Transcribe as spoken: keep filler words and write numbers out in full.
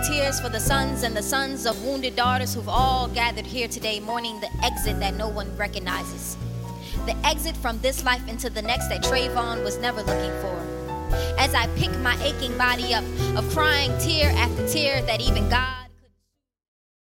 tears for the sons and the sons of wounded daughters who've all gathered here today mourning the exit that no one recognizes. The exit from this life into the next that Trayvon was never looking for. As I pick my aching body up of crying tear after tear that even God